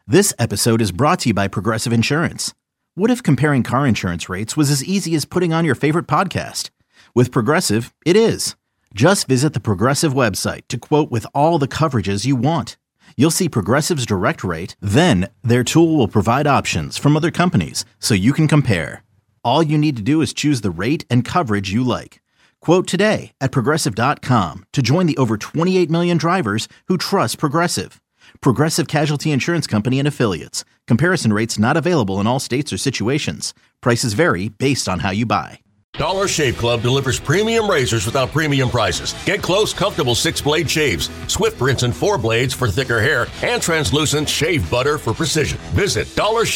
This episode is brought to you by Progressive Insurance. What if comparing car insurance rates was as easy as putting on your favorite podcast? With Progressive, it is. Just visit the Progressive website to quote with all the coverages you want. You'll see Progressive's direct rate, then their tool will provide options from other companies so you can compare. All you need to do is choose the rate and coverage you like. Quote today at Progressive.com to join the over 28 million drivers who trust Progressive. Progressive Casualty Insurance Company and Affiliates. Comparison rates not available in all states or situations. Prices vary based on how you buy. Dollar Shave Club delivers premium razors without premium prices. Get close, comfortable 6-blade shaves, swift rinse and 4 blades for thicker hair, and translucent shave butter for precision. Visit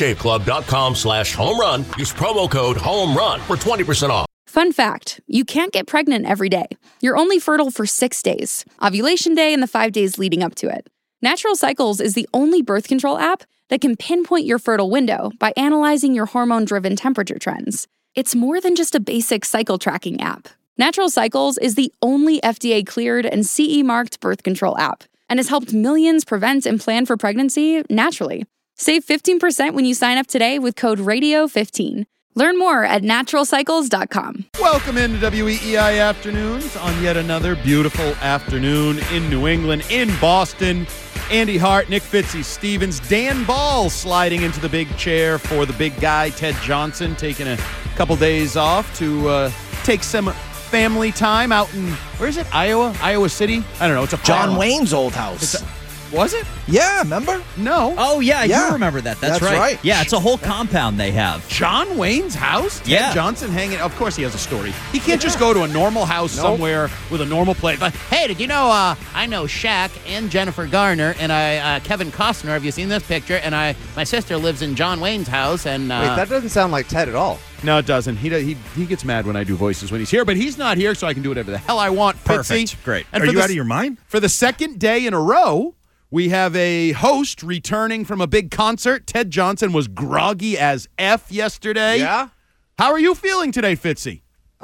dollarshaveclub.com/home run. Use promo code HOMERUN for 20% off. Fun fact, you can't get pregnant every day. You're only fertile for 6 days, ovulation day and the 5 days leading up to it. Natural Cycles is the only birth control app that can pinpoint your fertile window by analyzing your hormone-driven temperature trends. It's more than just a basic cycle tracking app. Natural Cycles is the only FDA-cleared and CE-marked birth control app and has helped millions prevent and plan for pregnancy naturally. Save 15% when you sign up today with code RADIO15. Learn more at naturalcycles.com. Welcome into WEEI Afternoons on yet another beautiful afternoon in New England, in Boston. Andy Hart, Nick Fitzy-Stevens, Dan Ball sliding into the big chair for the big guy, Ted Johnson, taking a couple days off to take some family time out in, where is it, Iowa City? I don't know. It's a John Wayne's old house. Was it? Yeah, remember? No. Oh, yeah, I do remember that. That's right. Yeah, it's a whole compound they have. John Wayne's house? Ted Johnson hanging. Of course he has a story. He can't just go to a normal house somewhere with a normal place. Like, hey, did you know I know Shaq and Jennifer Garner and Kevin Costner. Have you seen this picture? And my sister lives in John Wayne's house. And wait, that doesn't sound like Ted at all. No, it doesn't. He gets mad when I do voices when he's here, but he's not here, so I can do whatever the hell I want. Perfect. Fitzy. Great. And Are you out of your mind? For the second day in a row, we have a host returning from a big concert. Ted Johnson was groggy as F yesterday. Yeah? How are you feeling today, Fitzy?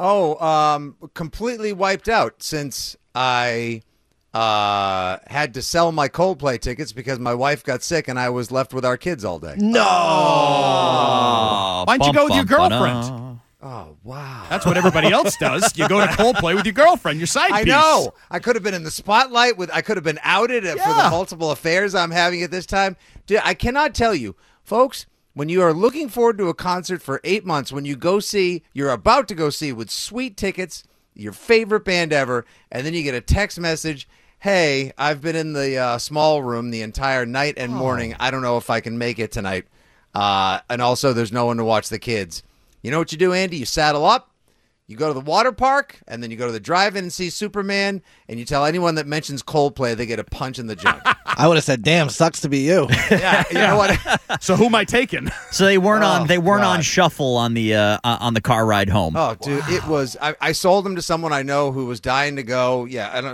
Oh, completely wiped out since I had to sell my Coldplay tickets because my wife got sick and I was left with our kids all day. No. Why don't you go with your girlfriend? Oh, wow. That's what everybody else does. You go to Coldplay with your girlfriend, your side piece. I know. I could have been in the spotlight. I could have been outed for the multiple affairs I'm having at this time. Dude, I cannot tell you, folks, when you are looking forward to a concert for 8 months, when you're about to go see with sweet tickets, your favorite band ever, and then you get a text message, hey, I've been in the small room the entire night and morning. I don't know if I can make it tonight. And also, there's no one to watch the kids. You know what you do, Andy? You saddle up, you go to the water park, and then you go to the drive-in and see Superman, and you tell anyone that mentions Coldplay they get a punch in the junk. I would have said, damn, sucks to be you. Yeah, you know what? So who am I taking? So they weren't on shuffle on the car ride home. Oh, dude, it was. I sold them to someone I know who was dying to go. Yeah, I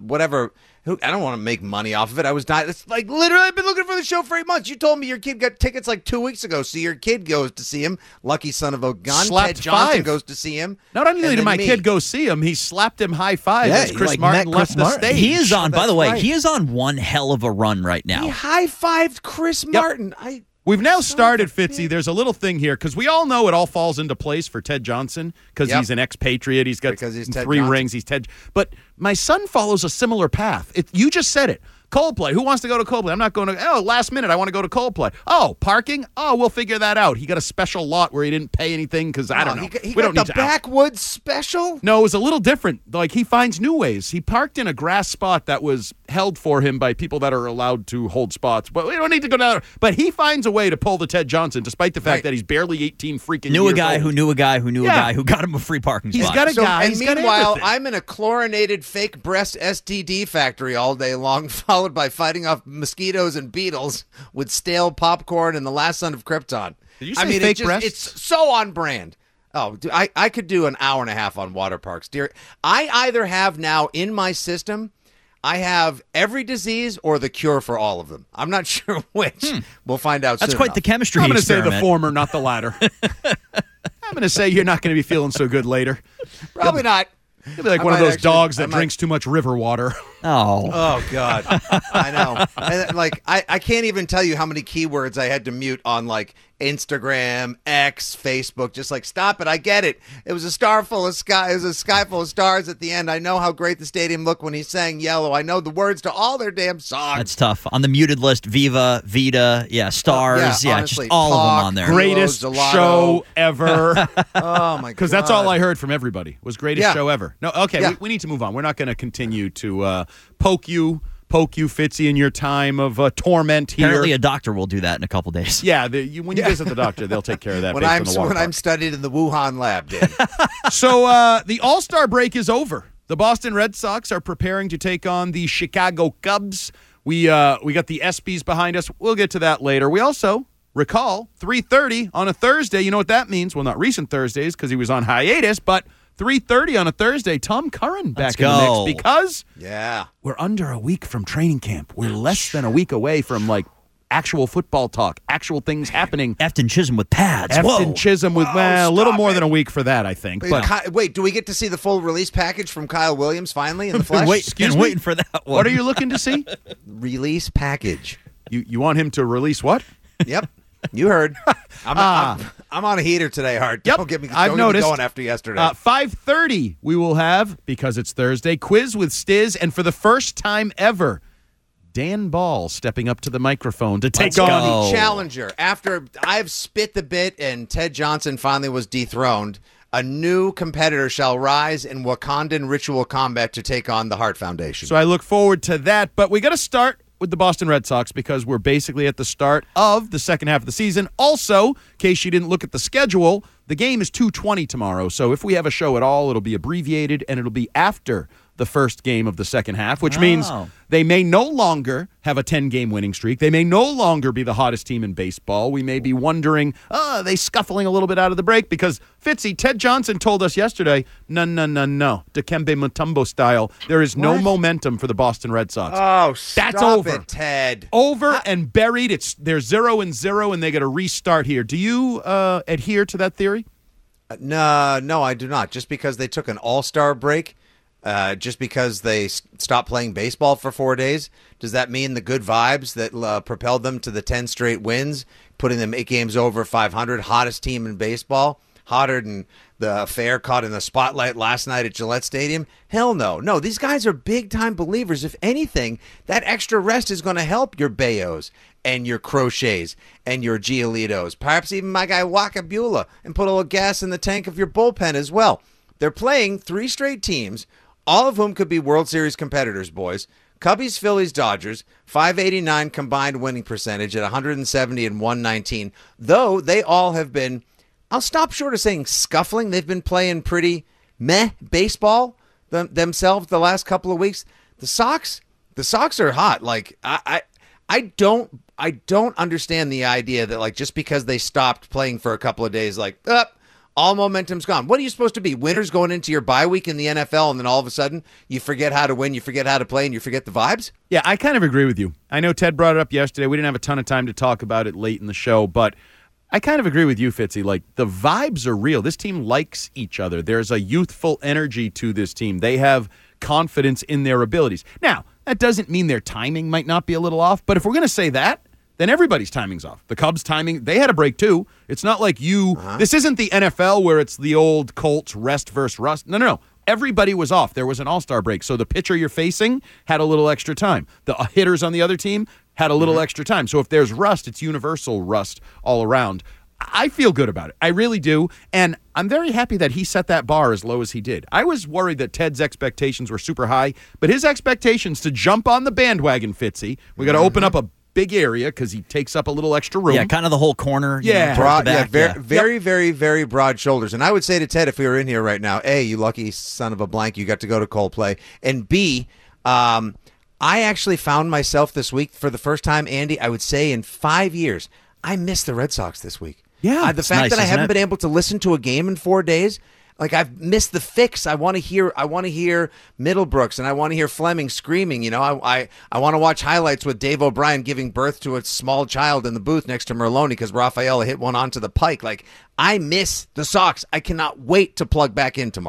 don't want to make money off of it. I was dying. It's like literally, I've been looking for the show for 8 months. You told me your kid got tickets like 2 weeks ago, so your kid goes to see him. Lucky son of a gun. Slapped Ted Johnson 5. goes to see him. Not only did my kid go see him, he slapped him high five as Chris Martin left the stage. He is on. By the way, right. he is on one hell of a run right now. He high-fived Chris Martin. We've now started, Fitzy. There's a little thing here, because we all know it all falls into place for Ted Johnson, because he's an expatriate. He's got 3 rings. He's Ted. But my son follows a similar path. You just said it. Coldplay. Who wants to go to Coldplay? I'm not going to. Oh, last minute, I want to go to Coldplay. Oh, parking? Oh, we'll figure that out. He got a special lot where he didn't pay anything because I don't know. He got the backwoods special? No, it was a little different. Like, he finds new ways. He parked in a grass spot that was held for him by people that are allowed to hold spots. But we don't need to go down there. But he finds a way to pull the Ted Johnson, despite the fact that he's barely 18 freaking Knew years a guy old. who knew a guy who knew a guy who got him a free parking spot. He's got a guy. And He's got meanwhile, everything. I'm in a chlorinated fake breast STD factory all day long, followed by fighting off mosquitoes and beetles with stale popcorn and the last son of Krypton. Did you say fake breasts? It's so on brand. Oh, dude, I could do an hour and a half on water parks. Dear, I either have now in my system, I have every disease or the cure for all of them. I'm not sure which. We'll find out soon. That's quite the chemistry I'm going to say experiment. the former, not the latter. I'm going to say you're not going to be feeling so good later. Probably not. You'll be like one of those dogs that drinks too much river water. Oh, God. I know. And, like, I can't even tell you how many keywords I had to mute on, like, Instagram, X, Facebook. Just like, stop it. I get it. It was a sky full of stars at the end. I know how great the stadium looked when he sang Yellow. I know the words to all their damn songs. That's tough. On the muted list, Viva, Vita, Stars, honestly, just all of them on there. Greatest show ever. Oh, my God. Because that's all I heard from everybody was greatest show ever. No, okay, Yeah. we need to move on. We're not going to continue to poke you, Fitzy, in your time of torment here. Apparently a doctor will do that in a couple days. Yeah, when you visit the doctor, they'll take care of that. When based I'm on the water when park. I'm studied in the Wuhan lab, Dan. So the All-Star break is over. The Boston Red Sox are preparing to take on the Chicago Cubs. We got the ESPYs behind us. We'll get to that later. We also recall 3:30 on a Thursday. You know what that means? Well, not recent Thursdays because he was on hiatus, but 3:30 on a Thursday. Tom Curran back in the mix because we're under a week from training camp. We're less than a week away from like actual football talk, actual things happening. Efton Chisholm with pads. Efton Chisholm with a little more than a week for that, I think. But Wait, do we get to see the full release package from Kyle Williams finally in the flesh? Waiting for that one. What are you looking to see? Release package. You want him to release what? Yep. You heard. I'm on a heater today, Hart. Yep. Don't get me I've noticed. going after yesterday. 5:30 we will have, because it's Thursday, Quiz with Stiz, and for the first time ever, Dan Ball stepping up to the microphone to take on the challenger. After I've spit the bit and Ted Johnson finally was dethroned, a new competitor shall rise in Wakandan ritual combat to take on the Hart Foundation. So I look forward to that, but we got to start with the Boston Red Sox because we're basically at the start of the second half of the season. Also, in case you didn't look at the schedule, the game is 2:20 tomorrow. So if we have a show at all, it'll be abbreviated and it'll be after the first game of the second half, which means they may no longer have a 10-game winning streak. They may no longer be the hottest team in baseball. We may be wondering, are they scuffling a little bit out of the break? Because, Fitzy, Ted Johnson told us yesterday, no. Dikembe Mutombo style. There is no momentum for the Boston Red Sox. Oh, stop That's over. it, Ted. Over and buried. They're 0-0, and they got to restart here. Do you adhere to that theory? No, I do not. Just because they took an all-star break, just because they stopped playing baseball for 4 days, does that mean the good vibes that propelled them to the 10 straight wins, putting them 8 games over 500, hottest team in baseball, hotter than the affair caught in the spotlight last night at Gillette Stadium? Hell no. No, these guys are big-time believers. If anything, that extra rest is going to help your Bayos and your Crochets and your Giolitos, perhaps even my guy Waka Beulah, and put a little gas in the tank of your bullpen as well. They're playing 3 straight teams, all of whom could be World Series competitors, boys. Cubbies, Phillies, Dodgers, 589 combined winning percentage at 170 and 119, though they all have been, I'll stop short of saying scuffling. They've been playing pretty meh baseball themselves the last couple of weeks. The Sox are hot. Like, I don't understand the idea that, like, just because they stopped playing for a couple of days, like, all momentum's gone. What are you supposed to be? Winners going into your bye week in the NFL, and then all of a sudden you forget how to win, you forget how to play, and you forget the vibes? Yeah, I kind of agree with you. I know Ted brought it up yesterday. We didn't have a ton of time to talk about it late in the show, but I kind of agree with you, Fitzy. Like, the vibes are real. This team likes each other. There's a youthful energy to this team. They have confidence in their abilities. Now, that doesn't mean their timing might not be a little off, but if we're going to say that, then everybody's timing's off. The Cubs' timing, they had a break too. It's not like this isn't the NFL where it's the old Colts rest versus rust. No. Everybody was off. There was an all-star break. So the pitcher you're facing had a little extra time. The hitters on the other team had a little extra time. So if there's rust, it's universal rust all around. I feel good about it. I really do. And I'm very happy that he set that bar as low as he did. I was worried that Ted's expectations were super high, but his expectations to jump on the bandwagon, Fitzy, we got to open up a big area because he takes up a little extra room. Yeah, kind of the whole corner. Yeah. Very, very broad shoulders. And I would say to Ted, if we were in here right now, A, you lucky son of a blank, you got to go to Coldplay. And B, I actually found myself this week for the first time, Andy, I would say in 5 years, I missed the Red Sox this week. Yeah. The fact that I haven't been able to listen to a game in 4 days, like, I've missed the fix. I want to hear Middlebrooks, and I want to hear Fleming screaming. You know, I want to watch highlights with Dave O'Brien giving birth to a small child in the booth next to Merlone because Rafaela hit one onto the pike. Like, I miss the Sox. I cannot wait to plug back in tomorrow.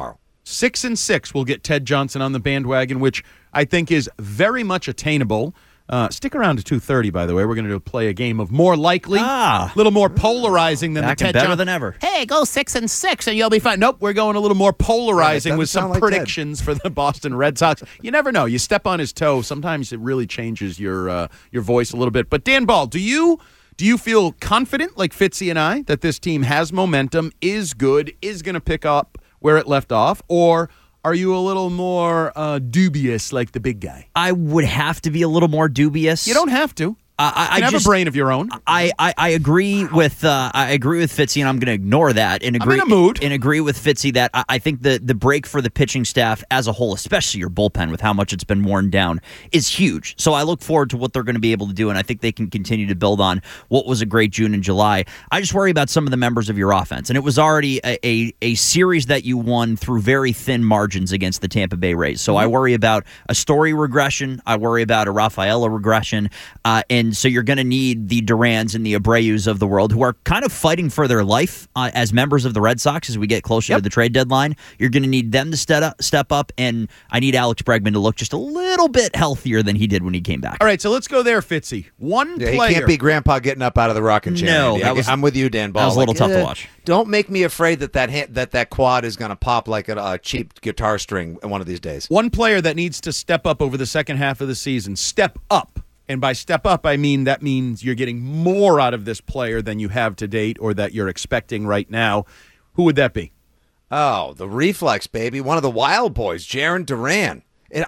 6-6 will get Ted Johnson on the bandwagon, which I think is very much attainable. Stick around to 2:30, by the way. We're going to play a game of More Likely. A little more polarizing than Back the Ted better Johnson. than ever. Hey, go 6-6 and you'll be fine. Nope, we're going a little more polarizing with some predictions for the Boston Red Sox. You never know. You step on his toe. Sometimes it really changes your voice a little bit. But Dan Ball, do you feel confident, like Fitzy and I, that this team has momentum, is good, is going to pick up where it left off, or are you a little more dubious like the big guy? I would have to be a little more dubious. You don't have to. You have a brain of your own. I agree with Fitzy, and I'm going to ignore that and agree. I'm in a mood. And agree with Fitzy that I think the break for the pitching staff as a whole, especially your bullpen with how much it's been worn down, is huge. So I look forward to what they're going to be able to do, and I think they can continue to build on what was a great June and July. I just worry about some of the members of your offense, and it was already a series that you won through very thin margins against the Tampa Bay Rays. So I worry about a Story regression. I worry about a Rafaela regression, and so you're going to need the Durans and the Abreus of the world who are kind of fighting for their life as members of the Red Sox as we get closer to the trade deadline. You're going to need them to step up, and I need Alex Bregman to look just a little bit healthier than he did when he came back. All right, so let's go there, Fitzy. One player. He can't be Grandpa getting up out of the rocking chair. No, I'm with you, Dan Ball. That was a little tough to watch. Don't make me afraid that quad is going to pop like a cheap guitar string one of these days. One player that needs to step up over the second half of the season. Step up. And by step up, I mean that means you're getting more out of this player than you have to date or that you're expecting right now. Who would that be? Oh, the reflex, baby. One of the wild boys, Jarren Duran.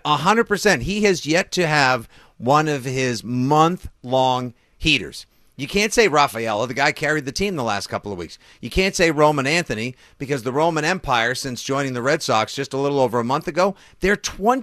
100%. He has yet to have one of his month-long heaters. You can't say Rafaela. The guy carried the team the last couple of weeks. You can't say Roman Anthony because the Roman Empire, since joining the Red Sox just a little over a month ago, they're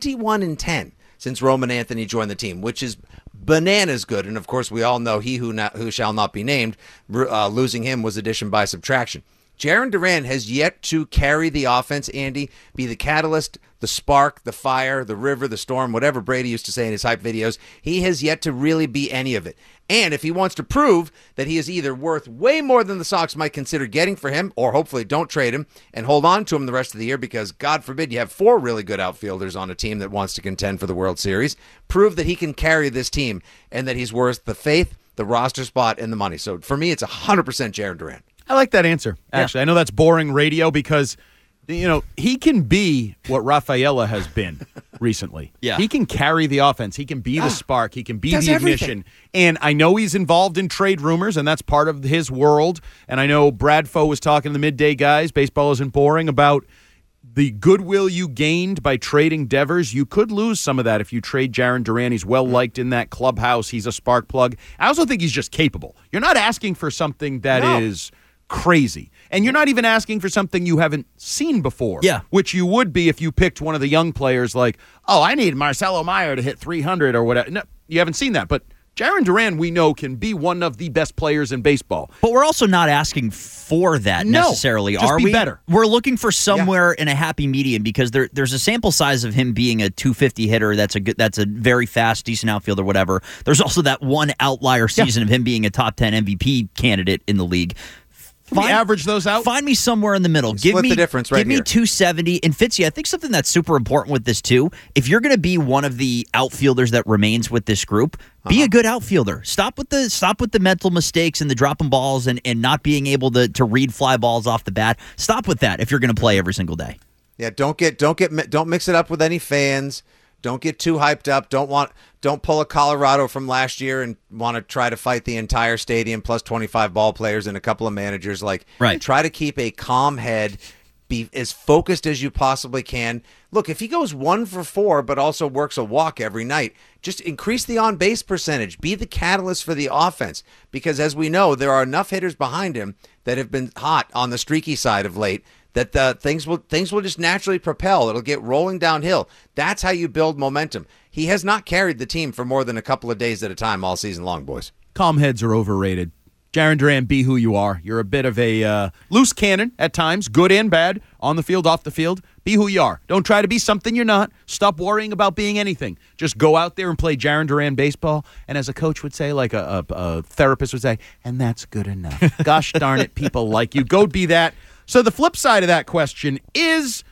21-10 since Roman Anthony joined the team, which is bananas good. And, of course, we all know he who shall not be named. Losing him was addition by subtraction. Jarren Duran has yet to carry the offense, Andy, be the catalyst, the spark, the fire, the river, the storm, whatever Brady used to say in his hype videos. He has yet to really be any of it. And if he wants to prove that he is either worth way more than the Sox might consider getting for him, or hopefully don't trade him and hold on to him the rest of the year because, God forbid, you have 4 really good outfielders on a team that wants to contend for the World Series, prove that he can carry this team and that he's worth the faith, the roster spot, and the money. So for me, it's 100% Jarren Duran. I like that answer, actually. Yeah. I know that's boring radio because, he can be what Rafaela has been recently. Yeah. He can carry the offense. He can be the spark. He can be the ignition. And I know he's involved in trade rumors, and that's part of his world. And I know Bradfo was talking to the midday guys, Baseball Isn't Boring, about the goodwill you gained by trading Devers. You could lose some of that if you trade Jarren Duran. He's well-liked in that clubhouse. He's a spark plug. I also think he's just capable. You're not asking for something that is crazy. And you're not even asking for something you haven't seen before. Yeah. Which you would be if you picked one of the young players like, I need Marcelo Meyer to hit 300 or whatever. No, you haven't seen that. But Jarren Duran, we know, can be one of the best players in baseball. But we're also not asking for that necessarily, just are be we? Better. We're looking for somewhere in a happy medium because there's a sample size of him being a 250 hitter. That's a very fast, decent outfielder, whatever. There's also that one outlier season of him being a top 10 MVP candidate in the league. Average those out? Find me somewhere in the middle. Split the difference right Give me here. 270. And Fitzy, I think something that's super important with this too, if you're going to be one of the outfielders that remains with this group, be a good outfielder. Stop with the mental mistakes and the dropping balls and not being able to read fly balls off the bat. Stop with that if you're going to play every single day. Yeah, don't mix it up with any fans. Don't get too hyped up. Don't pull a Colorado from last year and want to try to fight the entire stadium plus 25 ball players and a couple of managers. Try to keep a calm head. Be as focused as you possibly can. Look, if he goes 1 for 4 but also works a walk every night, just increase the on-base percentage. Be the catalyst for the offense because, as we know, there are enough hitters behind him that have been hot on the streaky side of late that things will just naturally propel. It'll get rolling downhill. That's how you build momentum. He has not carried the team for more than a couple of days at a time all season long, boys. Calm heads are overrated. Jarren Duran, be who you are. You're a bit of a loose cannon at times, good and bad, on the field, off the field. Be who you are. Don't try to be something you're not. Stop worrying about being anything. Just go out there and play Jarren Duran baseball. And as a coach would say, like a therapist would say, and that's good enough. Gosh darn it, people like you. Go be that. So the flip side of that question is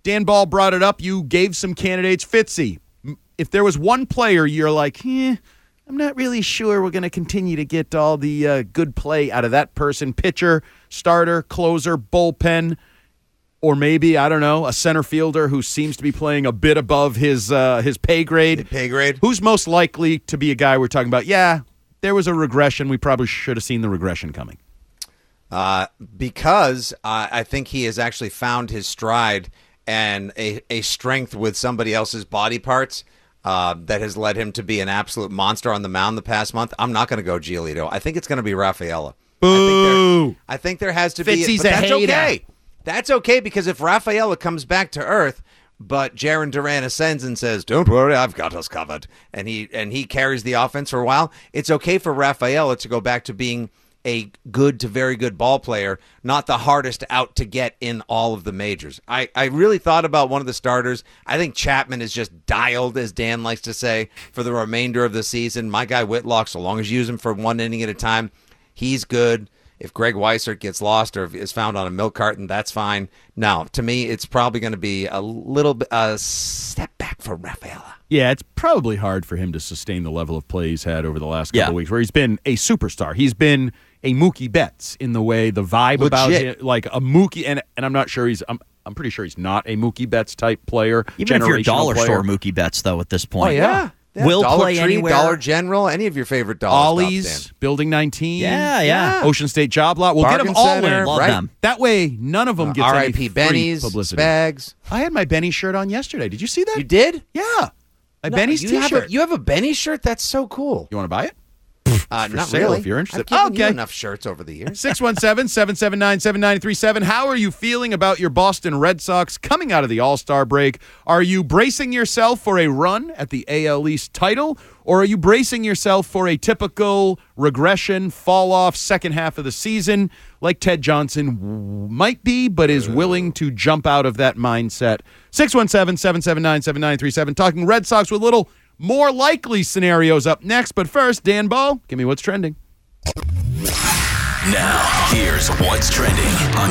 Dan Ball brought it up. You gave some candidates. Fitzy, if there was one player you're like, I'm not really sure we're going to continue to get all the good play out of that person, pitcher, starter, closer, bullpen, or maybe, I don't know, a center fielder who seems to be playing a bit above his pay grade. Who's most likely to be a guy we're talking about? Yeah, there was a regression. We probably should have seen the regression coming. Because I think he has actually found his stride and a strength with somebody else's body parts that has led him to be an absolute monster on the mound the past month. I'm not going to go Giolito. I think it's going to be Rafaela. Boo! I think there has to Fitzy's be, but that's hater. okay. That's okay, because if Rafaela comes back to earth, but Jarren Duran ascends and says, "Don't worry, I've got us covered," and he carries the offense for a while, it's okay for Rafaela to go back to being a good to very good ball player, not the hardest out to get in all of the majors. I really thought about one of the starters. I think Chapman is just dialed, as Dan likes to say, for the remainder of the season. My guy Whitlock, so long as you use him for one inning at a time, he's good. If Greg Weissert gets lost or is found on a milk carton, that's fine. Now, to me, it's probably going to be a little bit a step back for Rafaela. Yeah, it's probably hard for him to sustain the level of play he's had over the last couple of weeks, where he's been a superstar. He's been a Mookie Betts in the way, the vibe about him, like a Mookie, and I'm not sure I'm pretty sure he's not a Mookie Betts type player. Even if you're dollar store Mookie Betts, though, at this point. Oh, yeah. Will Dollar play Tree, anywhere. Dollar General, any of your favorite dollar Ollie's, stops, Dan. Building 19. Yeah. Ocean State Job Lot. We'll Bargain get them all Center, in. Love right? them. That way, none of them get any R.I.P. free Benny's, publicity. Spags. I had my Benny shirt on yesterday. Did you see that? You did? Yeah. My Benny's you T-shirt. You have a Benny shirt? That's so cool. You want to buy it? Not sale really. if you're interested. I've given Okay. you enough shirts over the years. 617-779-7937. How are you feeling about your Boston Red Sox coming out of the All-Star break? Are you bracing yourself for a run at the AL East title, or are you bracing yourself for a typical regression, fall-off second half of the season like Ted Johnson might be, but is willing to jump out of that mindset? 617-779-7937. Talking Red Sox with little more likely scenarios up next. But first, Dan Ball, give me what's trending. Now, here's what's trending on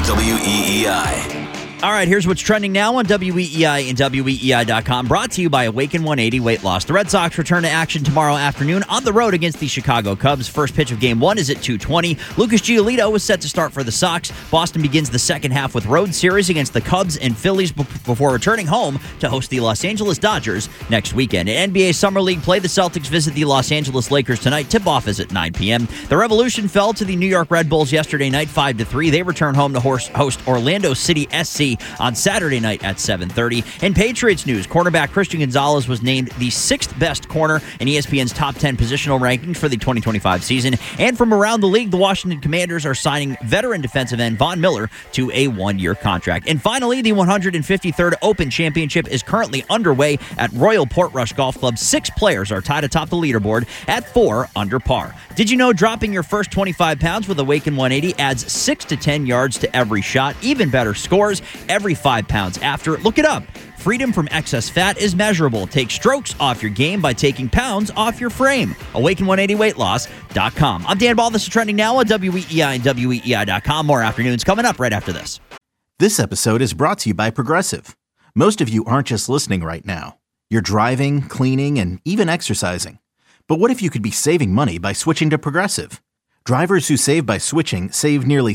WEEI. All right, here's what's trending now on WEEI and WEEI.com, brought to you by Awaken 180 Weight Loss. The Red Sox return to action tomorrow afternoon on the road against the Chicago Cubs. First pitch of Game 1 is at 2:20. Lucas Giolito is set to start for the Sox. Boston begins the second half with road series against the Cubs and Phillies before returning home to host the Los Angeles Dodgers next weekend. In NBA Summer League play, the Celtics visit the Los Angeles Lakers tonight. Tip-off is at 9 p.m. The Revolution fell to the New York Red Bulls yesterday night, 5-3. They return home to host Orlando City SC on Saturday night at 7:30. In Patriots news, cornerback Christian Gonzalez was named the 6th best corner in ESPN's top 10 positional rankings for the 2025 season. And from around the league, the Washington Commanders are signing veteran defensive end Von Miller to a one-year contract. And finally, the 153rd Open Championship is currently underway at Royal Portrush Golf Club. 6 players are tied atop the leaderboard at 4 under par. Did you know dropping your first 25 pounds with Awaken 180 adds 6 to 10 yards to every shot? Even better scores every 5 pounds after. Look it up. Freedom from excess fat is measurable. Take strokes off your game by taking pounds off your frame. Awaken180weightloss.com. I'm Dan Ball. This is trending now on WEEI and WEEI.com. More afternoons coming up right after this. This episode is brought to you by Progressive. Most of you aren't just listening right now. You're driving, cleaning, and even exercising. But what if you could be saving money by switching to Progressive? Drivers who save by switching save nearly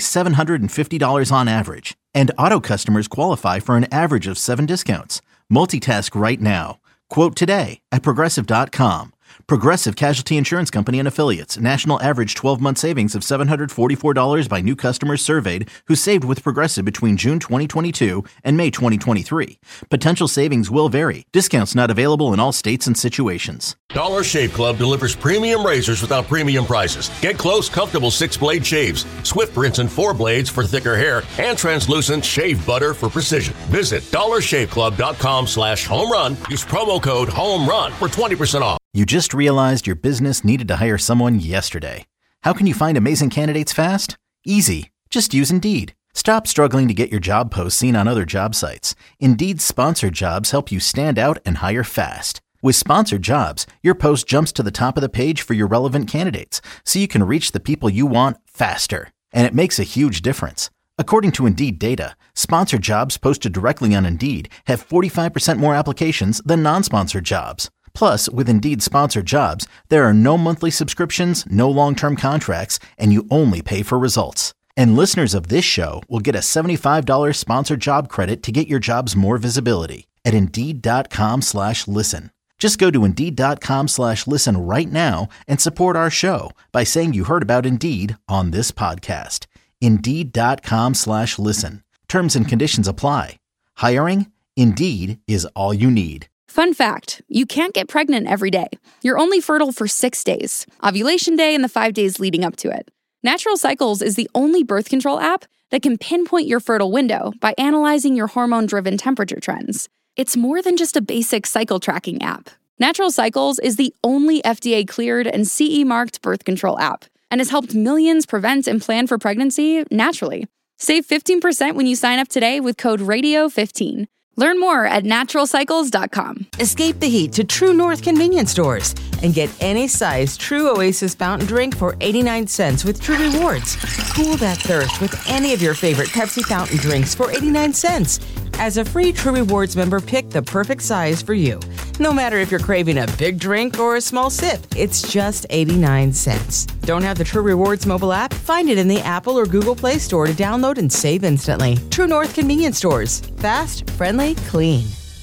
$750 on average. And auto customers qualify for an average of 7 discounts. Multitask right now. Quote today at Progressive.com. Progressive Casualty Insurance Company and Affiliates. National average 12-month savings of $744 by new customers surveyed who saved with Progressive between June 2022 and May 2023. Potential savings will vary. Discounts not available in all states and situations. Dollar Shave Club delivers premium razors without premium prices. Get close, comfortable 6-blade shaves, Swift rinse and 4 blades for thicker hair, and translucent shave butter for precision. Visit dollarshaveclub.com/home run. Use promo code HOMERUN for 20% off. You just realized your business needed to hire someone yesterday. How can you find amazing candidates fast? Easy. Just use Indeed. Stop struggling to get your job posts seen on other job sites. Indeed's sponsored jobs help you stand out and hire fast. With sponsored jobs, your post jumps to the top of the page for your relevant candidates, so you can reach the people you want faster. And it makes a huge difference. According to Indeed data, sponsored jobs posted directly on Indeed have 45% more applications than non-sponsored jobs. Plus, with Indeed sponsored jobs, there are no monthly subscriptions, no long-term contracts, and you only pay for results. And listeners of this show will get a $75 sponsored job credit to get your jobs more visibility at Indeed.com/listen. Just go to Indeed.com/listen right now and support our show by saying you heard about Indeed on this podcast. Indeed.com/listen. Terms and conditions apply. Hiring? Indeed is all you need. Fun fact, you can't get pregnant every day. You're only fertile for 6 days. Ovulation day and the 5 days leading up to it. Natural Cycles is the only birth control app that can pinpoint your fertile window by analyzing your hormone-driven temperature trends. It's more than just a basic cycle tracking app. Natural Cycles is the only FDA-cleared and CE-marked birth control app and has helped millions prevent and plan for pregnancy naturally. Save 15% when you sign up today with code RADIO15. Learn more at naturalcycles.com. Escape the heat to True North convenience stores and get any size True Oasis fountain drink for 89 cents with True Rewards. Cool that thirst with any of your favorite Pepsi fountain drinks for 89 cents. As a free True Rewards member, pick the perfect size for you. No matter if you're craving a big drink or a small sip, it's just 89 cents. Don't have the True Rewards mobile app? Find it in the Apple or Google Play Store to download and save instantly. True North convenience stores. Fast, friendly, clean.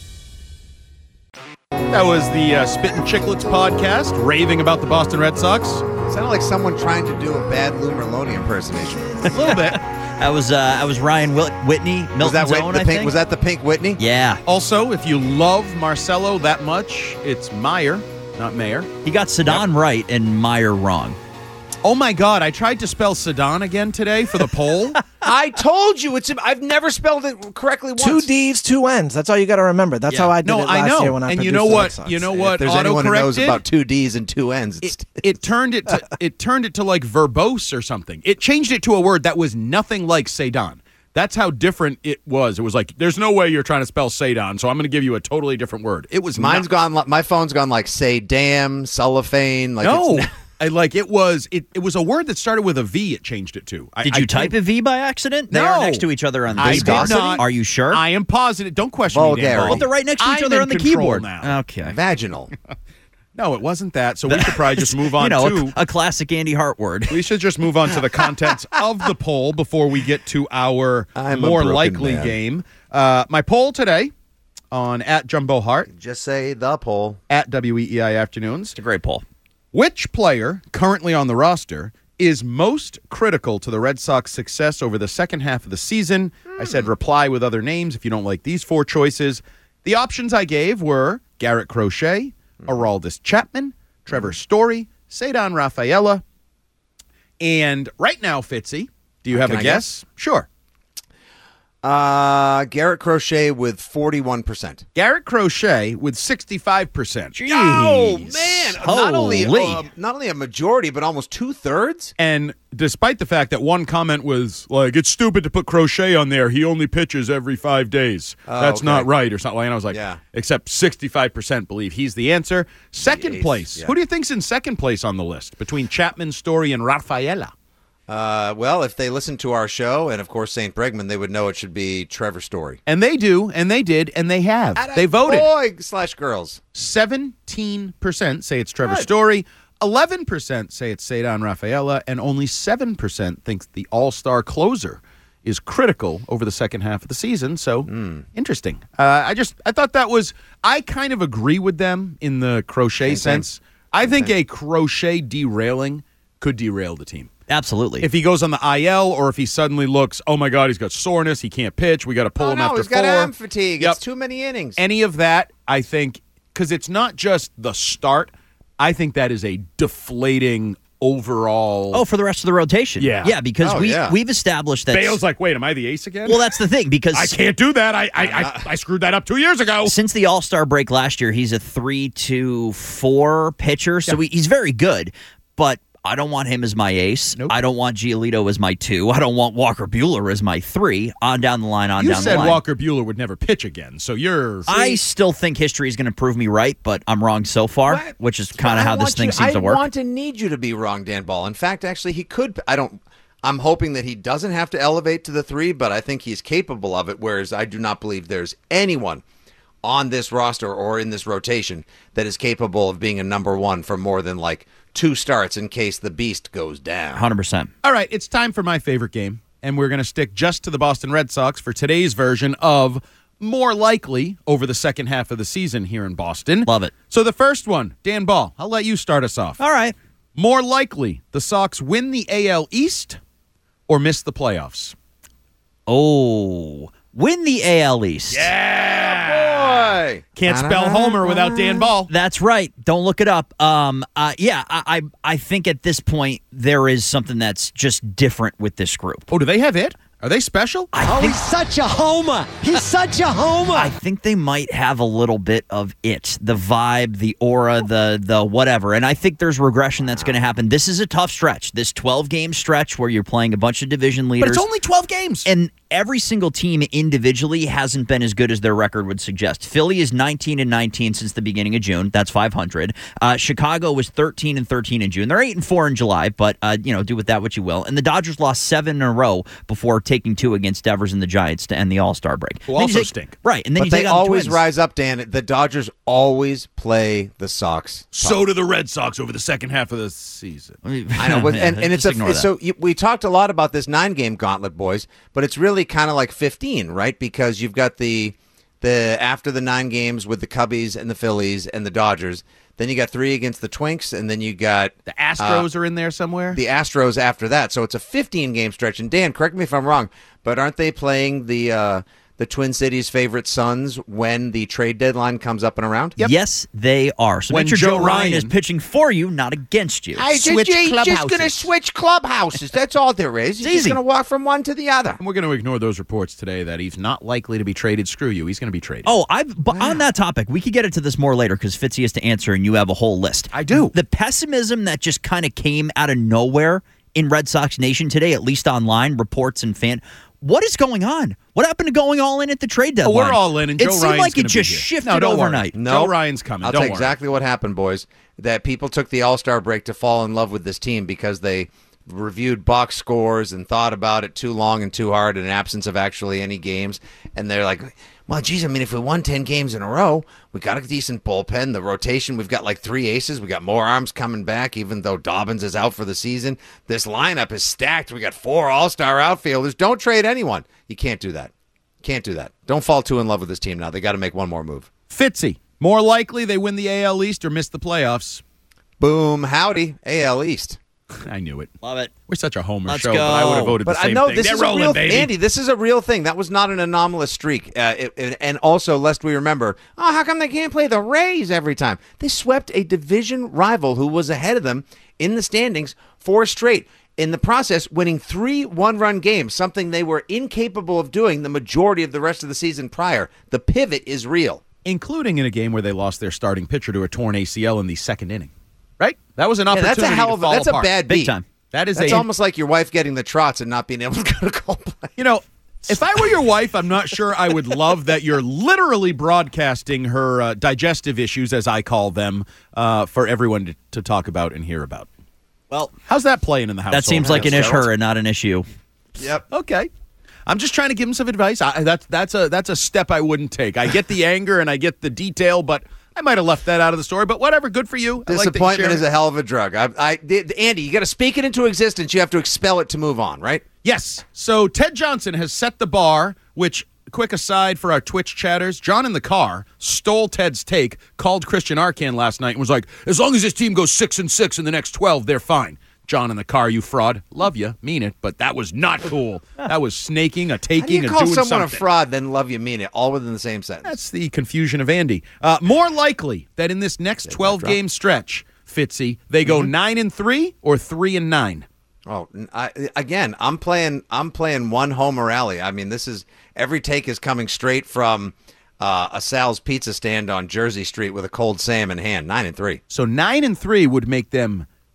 That was the Spittin' Chicklets podcast, raving about the Boston Red Sox. Sounded like someone trying to do a bad Lou Merlone impersonation. A little bit. That was Ryan Whitney, Milton's own, I think. Was that the Pink Whitney? Yeah. Also, if you love Marcelo that much, it's Meyer, not Mayer. He got Sedan right and Meyer wrong. Oh my God, I tried to spell Sedan again today for the poll. I told you, I've never spelled it correctly once. 2 D's, 2 N's. That's all you got to remember. That's how I did it last year when I and produced you know the Red what? Sox. You know what? If there's anyone who knows autocorrected? about 2 D's and 2 N's, it turned it to like verbose or something. It changed it to a word that was nothing like Sedan. That's how different it was. It was like, there's no way you're trying to spell Sedan, so I'm going to give you a totally different word. It was mine's gone. My phone's gone like say damn, cellophane. Like no. it's, It was a word that started with a V. It changed it to. Did you type a V by accident? They No. are next to each other on the I keyboard. did not. Are you sure? I am positive. Don't question me, Dan. Vulgarity. Well, they're right next to each I'm other in on the control keyboard now. Okay. vaginal. No, it wasn't that. So we should probably just move on to a classic Andy Hart word. We should just move on to the contents of the poll before we get to our I'm a more broken likely man. game. My poll today on @JumboHart, Just say the poll. @WEEI Afternoons. It's a great poll. Which player currently on the roster is most critical to the Red Sox success over the second half of the season? I said reply with other names if you don't like these 4 choices. The options I gave were Garrett Crochet, Aroldis Chapman, Trevor Story, Cedar Rafaela. And right now, Fitzy, do you have Can a I guess? Sure. Garrett Crochet with 41%. Garrett Crochet with 65%. Jeez. Oh man! Holy. Not only a majority, but almost 2/3. And despite the fact that one comment was like, it's stupid to put Crochet on there. He only pitches every 5 days. That's okay. not right or something. And I was like, Yeah. except 65% believe he's the answer. Second eighth, place. yeah. Who do you think's in second place on the list between Chapman, Story, and Rafaela? Well, if they listen to our show and of course St. Bregman, they would know it should be Trevor Story. And they do, and they did, and they have. They voted. Boy/girls. 17% say it's Trevor Story. 11% say it's Cedar Rafaela, and only 7% thinks the all-star closer is critical over the second half of the season. So, interesting. I thought that was, I kind of agree with them in the Crochet sense. I think a Crochet derailing could derail the team. Absolutely. If he goes on the IL or if he suddenly looks, oh my God, he's got soreness, he can't pitch, we got to pull him after he's 4. got arm fatigue. Yep. It's too many innings. Any of that, I think, because it's not just the start, I think that is a deflating overall. Oh, for the rest of the rotation. Yeah. Yeah, because Oh, yeah. we've established that. Bale's like, wait, am I the ace again? Well, that's the thing, because I can't do that. I screwed that up 2 years ago. since the All-Star break last year, he's a 3-4 pitcher, so he's very good, but I don't want him as my ace. Nope. I don't want Giolito as my 2. I don't want Walker Buehler as my 3. On down the line, You down the said line. Walker Buehler would never pitch again, so you're. I still think history is going to prove me right, but I'm wrong so far, which is kind of how this thing seems to work. I want to need you to be wrong, Dan Ball. In fact, actually, he could. I'm hoping that he doesn't have to elevate to the 3, but I think he's capable of it, whereas I do not believe there's anyone on this roster or in this rotation that is capable of being a number 1 for more than like 2 starts in case the beast goes down. 100%. All right, it's time for my favorite game, and we're going to stick just to the Boston Red Sox for today's version of More Likely over the second half of the season here in Boston. Love it. So the first one, Dan Ball, I'll let you start us off. All right. More likely the Sox win the AL East or miss the playoffs? Oh, win the AL East. Yeah, boy. Can't spell Homer without Dan Ball. That's right. Don't look it up. I think at this point there is something that's just different with this group. Oh, do they have it? Are they special? He's such a homer. He's such a homer. I think they might have a little bit of it, the vibe, the aura, the whatever. And I think there's regression that's going to happen. This is a tough stretch, this 12-game stretch where you're playing a bunch of division leaders. But it's only 12 games. And every single team individually hasn't been as good as their record would suggest. Philly is 19-19 since the beginning of June. That's 500. Chicago was 13-13 in June. They're 8-4 in July, but do with that what you will. And the Dodgers lost 7 in a row before taking 2 against Devers and the Giants to end the All-Star break. Who also stink. Right, and then but you they take on always the Twins. rise up, Dan. The Dodgers always play the Sox. So do the Red Sox over the second half of the season. I know, but, and it's we talked a lot about this 9-game gauntlet, boys, but it's really kind of like 15, right? Because you've got the after the 9 games with the Cubbies and the Phillies and the Dodgers. Then you got 3 against the Twinks, and then you got the Astros are in there somewhere. The Astros after that, so it's a 15-game stretch. And Dan, correct me if I'm wrong, but aren't they playing the Twin Cities' favorite Suns when the trade deadline comes up and around? Yep. Yes, they are. So when Mr. Joe Ryan is pitching for you, not against you. He's just going to switch clubhouses. That's all there is. He's just going to walk from one to the other. And we're going to ignore those reports today that he's not likely to be traded. Screw you. He's going to be traded. Oh, but on that topic, we could get into this more later because Fitzy has to answer and you have a whole list. I do. The pessimism that just kind of came out of nowhere in Red Sox Nation today, at least online, reports and what is going on? What happened to going all in at the trade deadline? We're all in, and Joe Ryan's It seemed like it gonna just be here. shifted don't overnight. Worry. No, Joe Ryan's coming. I'll don't tell you worry. exactly what happened, boys. That people took the All-Star break to fall in love with this team because they reviewed box scores and thought about it too long and too hard in absence of actually any games. And they're like, well, geez, I mean, if we won 10 games in a row, we got a decent bullpen. The rotation, we've got like 3 aces. We got more arms coming back, even though Dobbins is out for the season. This lineup is stacked. We got 4 All-Star outfielders. Don't trade anyone. You can't do that. Can't do that. Don't fall too in love with this team now. They got to make one more move. Fitzy, more likely they win the AL East or miss the playoffs? Boom, howdy, AL East. I knew it. Love it. We're such a homer Let's show, go. but I would have voted the same I know thing. this They're is rolling, a real, baby. Andy, this is a real thing. That was not an anomalous streak. And also, lest we remember, how come they can't play the Rays every time? They swept a division rival who was ahead of them in the standings 4 straight. In the process, winning 3 one-run games, something they were incapable of doing the majority of the rest of the season prior. The pivot is real. Including in a game where they lost their starting pitcher to a torn ACL in the second inning. Right? That was an opportunity that's a hell of to fall that's apart. a bad Big beat. time. That's almost like your wife getting the trots and not being able to go to Coldplay. You know, if I were your wife, I'm not sure I would love that you're literally broadcasting her digestive issues, as I call them, for everyone to talk about and hear about. Well, how's that playing in the household? That seems like an issue and not an issue. Yep. Okay. I'm just trying to give him some advice. That's a step I wouldn't take. I get the anger and I get the detail, but I might have left that out of the story. But whatever, good for you. Disappointment is a hell of a drug. Andy, you got to speak it into existence. You have to expel it to move on, right? Yes. So Ted Johnson has set the bar, which, quick aside for our Twitch chatters, John in the car stole Ted's take, called Christian Arcand last night and was like, as long as this team goes 6-6 in the next 12, they're fine. John in the car, you fraud. Love you, mean it, but that was not cool. That was snaking, a taking, How do you a call doing someone something. a fraud, then love you, mean it, all within the same sentence? That's the confusion of Andy. More likely that in this next 12-game stretch, Fitzy, they go 9-3 or 3-9. Oh, I'm playing one homer alley. I mean, this is every take is coming straight from a Sal's Pizza stand on Jersey Street with a cold Sam in hand. 9-3. So 9-3 would make them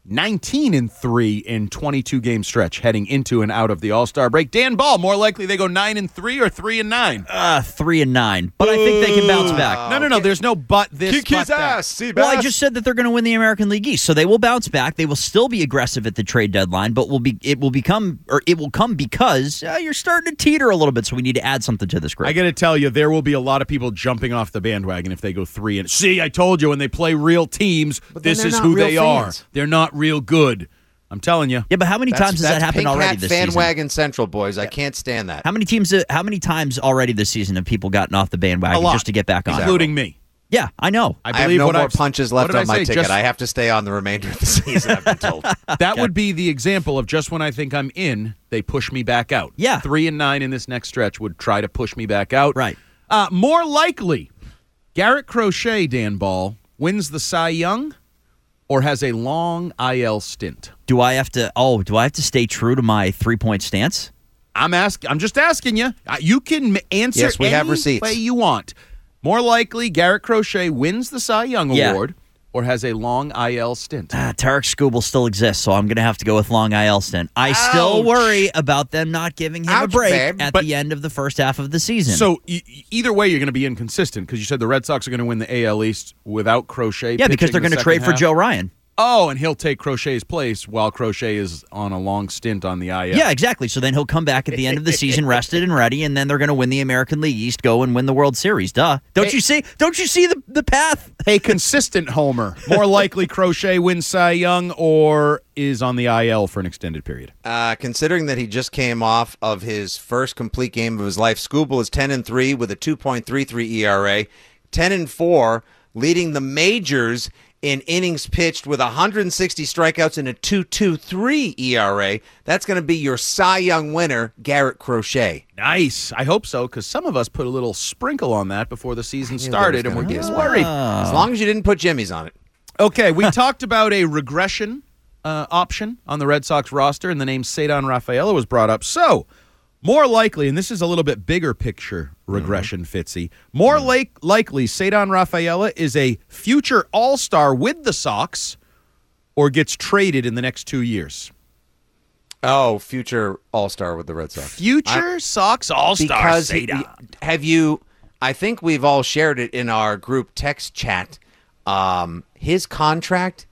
19-3 in 22-game stretch heading into and out of the All-Star break. Dan Ball, more likely they go 9-3 or 3-9? 3-9. But I think they can bounce back. No. There's no but this. Kick his ass, Well, I just said that they're going to win the American League East, so they will bounce back. They will still be aggressive at the trade deadline, but it will come because you're starting to teeter a little bit. So we need to add something to this group. I got to tell you, there will be a lot of people jumping off the bandwagon if they go 3 and. See, I told you, when they play real teams, this is who they are. They're not real good. I'm telling you. Yeah, but how many times has that happened already this season? Fan-wagon Central, boys. I can't stand that. How many times already this season have people gotten off the bandwagon just to get back on? Including me. Yeah, I know. I have no more punches left on my ticket. I have to stay on the remainder of the season, I've been told. That would be the example of just when I think I'm in, they push me back out. Yeah. 3-9 in this next stretch would try to push me back out. Right. More likely, Garrett Crochet, Dan Ball, wins the Cy Young or has a long IL stint. Do I have to stay true to my 3-point stance? I'm just asking you. You can answer any way you want. More likely, Garrett Crochet wins the Cy Young Award or has a long IL stint. Tarek Skubal still exists, so I'm going to have to go with long IL stint. I still worry about them not giving him a break at the end of the first half of the season. So either way, you're going to be inconsistent because you said the Red Sox are going to win the AL East without Crochet. Yeah, because they're going to trade for Joe Ryan. Oh, and he'll take Crochet's place while Crochet is on a long stint on the IL. Yeah, exactly. So then he'll come back at the end of the season rested and ready, and then they're going to win the American League East, go and win the World Series. Duh. Don't you see the path? A consistent homer. More likely Crochet wins Cy Young or is on the IL for an extended period. Considering that he just came off of his first complete game of his life, Skubal is 10-3 with a 2.33 ERA, 10-4, leading the majors in innings pitched with 160 strikeouts and a 2.23 ERA. That's going to be your Cy Young winner, Garrett Crochet. Nice. I hope so, because some of us put a little sprinkle on that before the season started, and we're getting worried. As long as you didn't put Jimmy's on it. Okay, we talked about a regression option on the Red Sox roster, and the name Ceddanne Rafaela was brought up. So, more likely, and this is a little bit bigger picture regression, Fitzy, more likely Ceddanne Rafaela is a future All-Star with the Sox or gets traded in the next 2 years. Oh, future All-Star with the Red Sox. Future Sox All-Star, Ceddanne. I think we've all shared it in our group text chat. His contract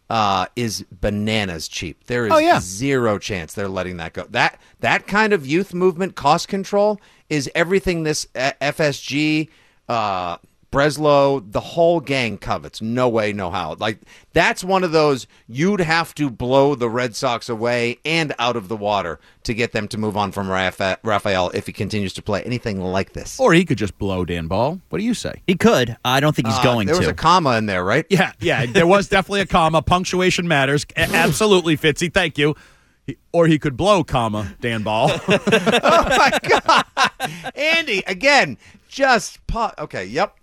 is bananas cheap. There is zero chance they're letting that go. That kind of youth movement cost control is everything this FSG, Breslow, the whole gang covets. No way, no how. Like, that's one of those you'd have to blow the Red Sox away and out of the water to get them to move on from Rafael if he continues to play anything like this. Or he could just blow Dan Ball. What do you say? He could. I don't think he's going to. There was a comma in there, right? Yeah, there was definitely a comma. Punctuation matters. Absolutely, Fitzy. Thank you. Or he could blow, Dan Ball. Oh, my God. Andy, again, okay, yep.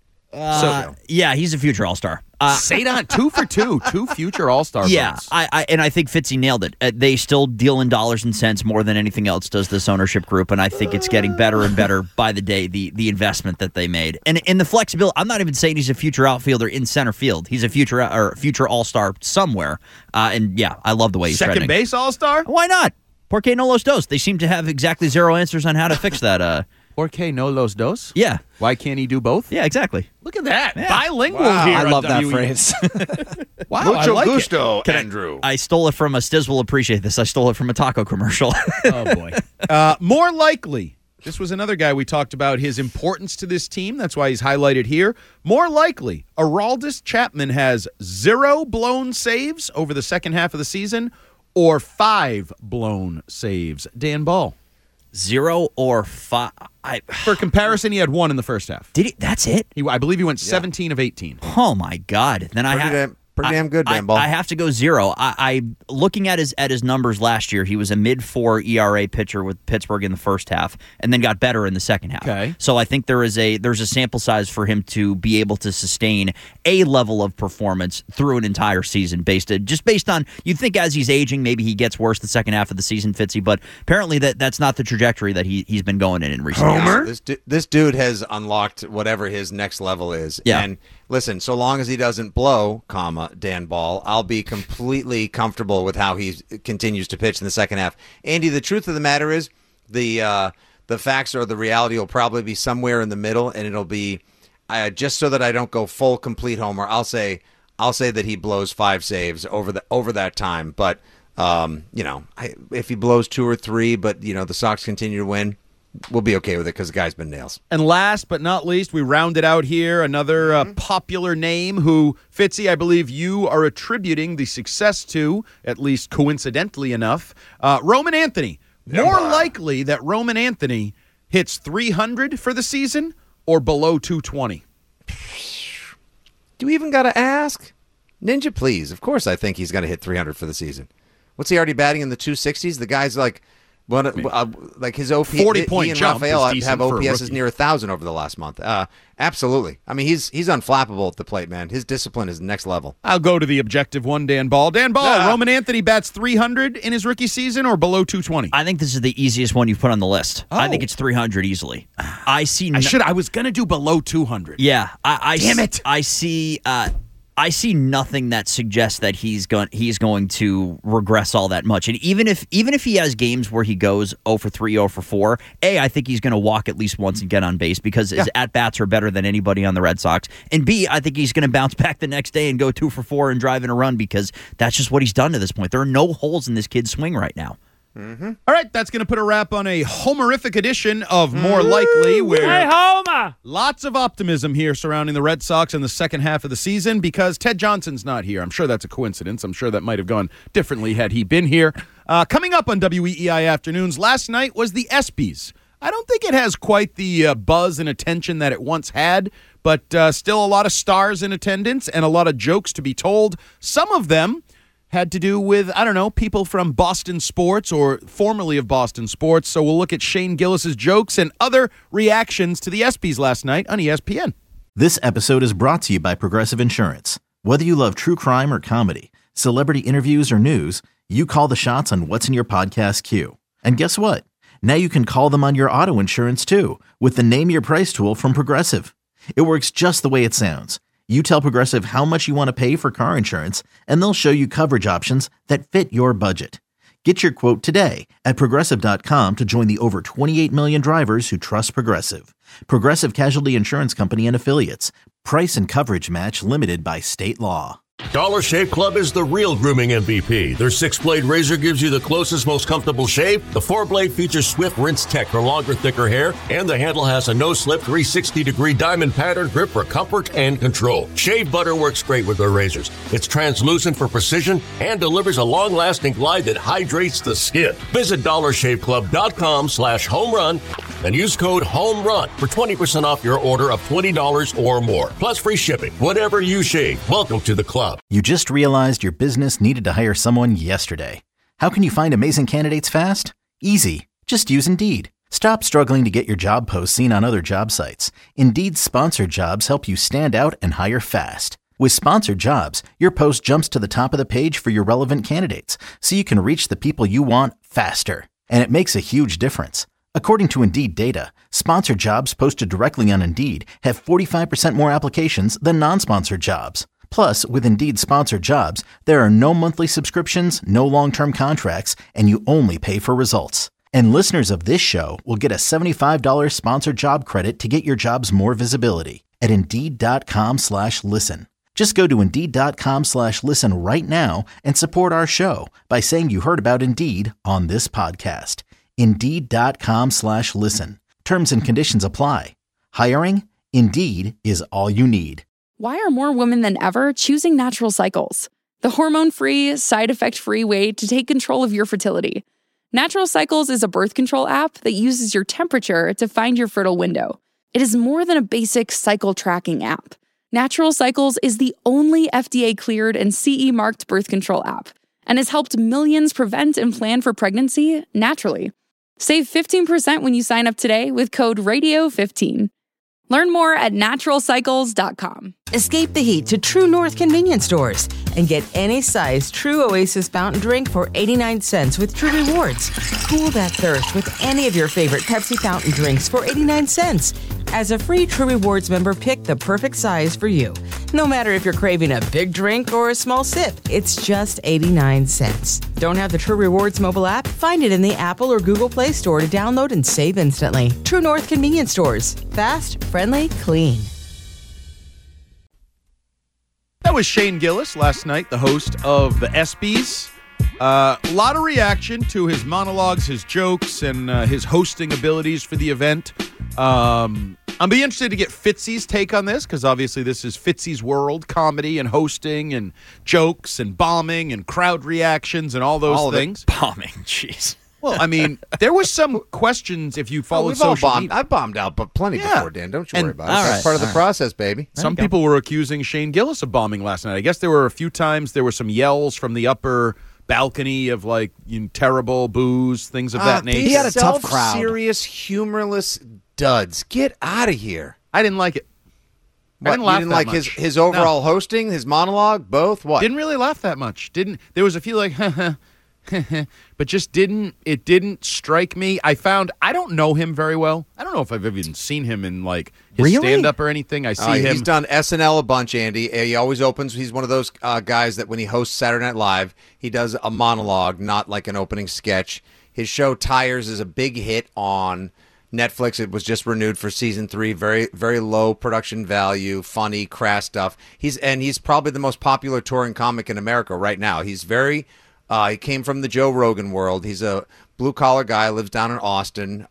Yeah, he's a future All-Star. Ceddanne, 2 for 2, 2 future All-Star votes. Yeah, I think Fitzy nailed it. They still deal in dollars and cents more than anything else does this ownership group, and I think it's getting better and better by the day, the investment that they made. And in the flexibility, I'm not even saying he's a future outfielder in center field. He's a future All-Star somewhere. And yeah, I love the way he's Second trending. Base All-Star? Why not? Por qué no los dos? They seem to have exactly zero answers on how to fix that. Por qué no los dos? Yeah. Why can't he do both? Yeah, exactly. Look at that. Yeah. Bilingual wow, here. I love that phrase. Wow, Mucho I like gusto, it. Andrew. I stole it from Stiz will appreciate this. I stole it from a taco commercial. Oh, boy. More likely. This was another guy we talked about his importance to this team. That's why he's highlighted here. More likely, Aroldis Chapman has 0 blown saves over the second half of the season or 5 blown saves. Dan Ball. 0 or 5. For comparison, he had 1 in the first half. Did he? That's it? I believe he went 17 of 18. Oh, my God. Then Pretty damn good, Dan Ball. I have to go 0. I looking at his numbers last year, he was a mid-4 ERA pitcher with Pittsburgh in the first half, and then got better in the second half. Okay. So I think there's a sample size for him to be able to sustain a level of performance through an entire season based on, you'd think as he's aging, maybe he gets worse the second half of the season, Fitzy, but apparently that's not the trajectory that he's been going in recent years. This dude has unlocked whatever his next level is. Yeah. And listen, so long as he doesn't blow, Dan Ball, I'll be completely comfortable with how he continues to pitch in the second half. Andy, the truth of the matter is the facts or the reality will probably be somewhere in the middle, and it'll be just so that I don't go full complete homer. I'll say that he blows 5 saves over that time, but if he blows 2 or 3, but the Sox continue to win, we'll be okay with it because the guy's been nails. And last but not least, we rounded out here another popular name who, Fitzy, I believe you are attributing the success to, at least coincidentally enough, Roman Anthony. More likely that Roman Anthony hits 300 for the season or below 220. Do we even got to ask? Ninja, please. Of course I think he's going to hit 300 for the season. What's he already batting in the 260s? The guy's like his OP, 40-point he and jump Rafael is have OPSs for near 1,000 over the last month. Absolutely. I mean, he's unflappable at the plate, man. His discipline is next level. I'll go to the objective one, Dan Ball. Dan Ball, Roman Anthony bats 300 in his rookie season or below 220? I think this is the easiest one you've put on the list. I think it's 300 easily. I was going to do below 200. Yeah. Damn it. I see nothing that suggests that he's going to regress all that much. And even if he has games where he goes 0 for 3, 0 for 4, I think he's going to walk at least once and get on base because his at-bats are better than anybody on the Red Sox. And B, I think he's going to bounce back the next day and go 2 for 4 and drive in a run because that's just what he's done to this point. There are no holes in this kid's swing right now. Mm-hmm. All right, that's going to put a wrap on a homerific edition of More Likely, where lots of optimism here surrounding the Red Sox in the second half of the season because Ted Johnson's not here. I'm sure that's a coincidence. I'm sure that might have gone differently had he been here. Coming up on WEEI Afternoons, last night was the ESPYs. I don't think it has quite the buzz and attention that it once had, but still a lot of stars in attendance and a lot of jokes to be told. Some of them had to do with, people from Boston sports or formerly of Boston sports. So we'll look at Shane Gillis's jokes and other reactions to the ESPYs last night on ESPN. This episode is brought to you by Progressive Insurance. Whether you love true crime or comedy, celebrity interviews or news, you call the shots on what's in your podcast queue. And guess what? Now you can call them on your auto insurance too with the Name Your Price tool from Progressive. It works just the way it sounds. You tell Progressive how much you want to pay for car insurance, and they'll show you coverage options that fit your budget. Get your quote today at Progressive.com to join the over 28 million drivers who trust Progressive. Progressive Casualty Insurance Company and Affiliates. Price and coverage match limited by state law. Dollar Shave Club is the real grooming MVP. Their 6-blade razor gives you the closest, most comfortable shave. The 4-blade features swift rinse tech for longer, thicker hair. And the handle has a no-slip 360-degree diamond pattern grip for comfort and control. Shave butter works great with their razors. It's translucent for precision and delivers a long-lasting glide that hydrates the skin. Visit DollarShaveClub.com/homerun and use code HOMERUN for 20% off your order of $20 or more. Plus free shipping. Whatever you shave, welcome to the club. You just realized your business needed to hire someone yesterday. How can you find amazing candidates fast? Easy. Just use Indeed. Stop struggling to get your job posts seen on other job sites. Indeed's sponsored jobs help you stand out and hire fast. With sponsored jobs, your post jumps to the top of the page for your relevant candidates, so you can reach the people you want faster. And it makes a huge difference. According to Indeed data, sponsored jobs posted directly on Indeed have 45% more applications than non-sponsored jobs. Plus, with Indeed sponsored jobs, there are no monthly subscriptions, no long-term contracts, and you only pay for results. And listeners of this show will get a $75 sponsored job credit to get your jobs more visibility at Indeed.com/listen. Just go to Indeed.com/listen right now and support our show by saying you heard about Indeed on this podcast. Indeed.com/listen. Terms and conditions apply. Hiring? Indeed is all you need. Why are more women than ever choosing Natural Cycles? The hormone-free, side-effect-free way to take control of your fertility. Natural Cycles is a birth control app that uses your temperature to find your fertile window. It is more than a basic cycle tracking app. Natural Cycles is the only FDA-cleared and CE-marked birth control app and has helped millions prevent and plan for pregnancy naturally. Save 15% when you sign up today with code RADIO15. Learn more at naturalcycles.com. Escape the heat to True North convenience stores and get any size True Oasis fountain drink for 89 cents with True Rewards. Cool that thirst with any of your favorite Pepsi fountain drinks for 89 cents. As a free True Rewards member, pick the perfect size for you. No matter if you're craving a big drink or a small sip, it's just 89 cents. Don't have the True Rewards mobile app? Find it in the Apple or Google Play Store to download and save instantly. True North Convenience Stores. Fast, friendly, clean. That was Shane Gillis last night, the host of the ESPYs. A lot of reaction to his monologues, his jokes, and his hosting abilities for the event. I'm be interested to get Fitzy's take on this, because obviously this is Fitzy's world, comedy and hosting and jokes and bombing and crowd reactions and all those things. Bombing, jeez. Well, I mean, there was some questions if you followed social media. I've bombed out but plenty before, Dan. Don't you worry about it. That's part of the process, baby. Some people were accusing Shane Gillis of bombing last night. I guess there were a few times there were some yells from the upper balcony of terrible boos, things of that nature. He had a tough crowd. Serious, humorless duds. Get out of here. I didn't like it. I didn't laugh. You didn't like much. his overall hosting, his monologue, both? What? Didn't really laugh that much. There was a few but just didn't strike me. I don't know him very well. I don't know if I've even seen him in his stand-up or anything. I see him. He's done SNL a bunch, Andy. He always opens. He's one of those guys that when he hosts Saturday Night Live, he does a monologue, not like an opening sketch. His show Tires is a big hit on Netflix. It was just renewed for season 3. Very, very low production value, funny, crass stuff. He's probably the most popular touring comic in America right now. He's very... he came from the Joe Rogan world. He's a blue-collar guy, lives down in Austin.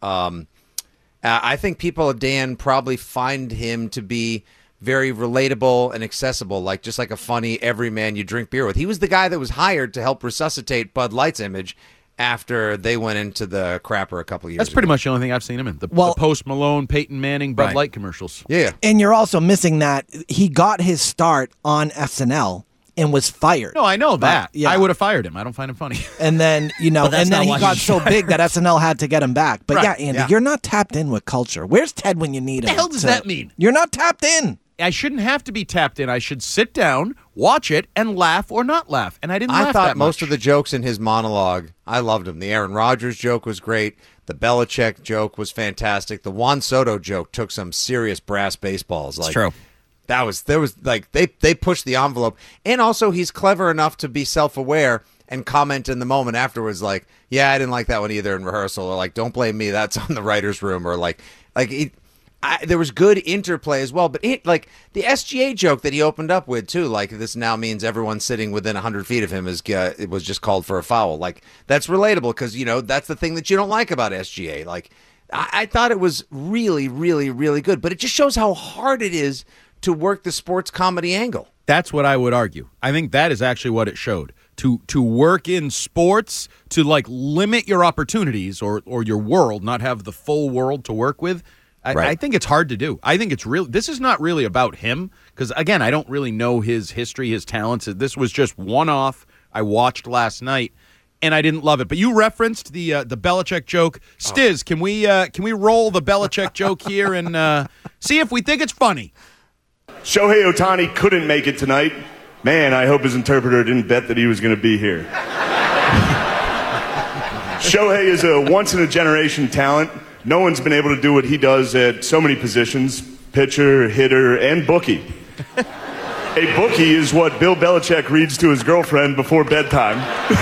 I think people, Dan, probably find him to be very relatable and accessible, just like a funny everyman you drink beer with. He was the guy that was hired to help resuscitate Bud Light's image after they went into the crapper a couple years ago. That's pretty much the only thing I've seen him in. The Post Malone, Peyton Manning, Bud Light commercials. Yeah. And you're also missing that he got his start on SNL. And was fired. No, I know that. I would have fired him. I don't find him funny. And then, and then he got so big that SNL had to get him back. But Andy, you're not tapped in with culture. Where's Ted when you need him? What the hell does that mean? You're not tapped in. I shouldn't have to be tapped in. I should sit down, watch it, and laugh or not laugh. And I didn't laugh that much. I thought most of the jokes in his monologue, I loved them. The Aaron Rodgers joke was great. The Belichick joke was fantastic. The Juan Soto joke took some serious brass baseballs. It's true. They pushed the envelope. And also he's clever enough to be self-aware and comment in the moment afterwards I didn't like that one either in rehearsal, or don't blame me, that's on the writer's room, or there was good interplay as well. But the SGA joke that he opened up with too, this now means everyone sitting within 100 feet of him it was just called for a foul. That's relatable because that's the thing that you don't like about SGA. I thought it was really, really, really good, but it just shows how hard it is to work the sports comedy angle. That's what I would argue. I think that is actually what it showed. To work in sports, to limit your opportunities or your world, not have the full world to work with. I think it's hard to do. I think it's real. This is not really about him because, again, I don't really know his history, his talents. This was just one-off I watched last night, and I didn't love it. But you referenced the Belichick joke. Stiz, can we roll the Belichick joke here and see if we think it's funny? Shohei Ohtani couldn't make it tonight. Man, I hope his interpreter didn't bet that he was going to be here. Shohei is a once-in-a-generation talent. No one's been able to do what he does at so many positions, pitcher, hitter, and bookie. A bookie is what Bill Belichick reads to his girlfriend before bedtime.